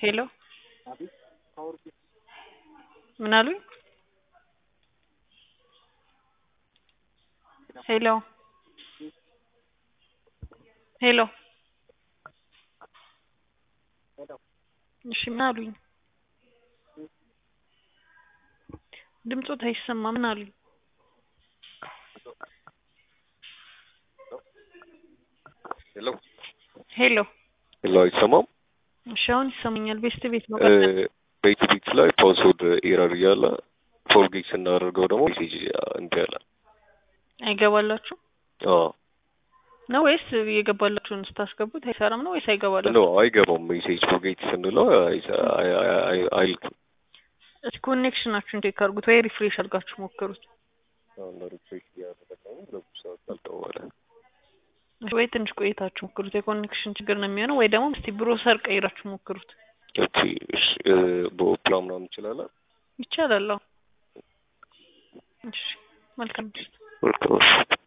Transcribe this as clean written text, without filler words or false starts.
ሄሎ ምን አሉኝ? ሄሎ ሄሎ እሺ ምን አሉኝ? ድምጾት አይሰማም። ምን አሉኝ? ሄሎ ሄሎ ሄሎ አይሰማም? እሺ አሁን ይሰማኛል። ቤት ነው ቤት ላይ ፓስወርድ ኤረር እያለ ፎርጌት ስናደርገው ደግሞ ሜሴጅ እንትን ያለ አይገባላችሁ አዎ ነው ወይስ የገባላችሁን ስታስገቡት አይሰራም ነው ወይስ አይገባላችሁ? ነው አይገባም። ሜሴጅ ፎርጌት ስንለው አይልክም። ኮኔክሽናችሁን ቼክ አድርጉት ወይ ሪፍሬሽ አድርጋችሁ ሞክሩት። አሁን ሪፍሬሽ እያደረግን ነው ለብቻ አልተዋለ ወይ ትንሽ ቆይታችሁ ሞክሩት። የኮኔክሽን ችግር ነው የሚሆነው ወይ ደግሞ እስቲ ብሮሰር ቀይራችሁ ሞክሩት። ኦኬ እሺ በኦፕራ ምናምን እንችላለን ይቻላል። እሺ መልካም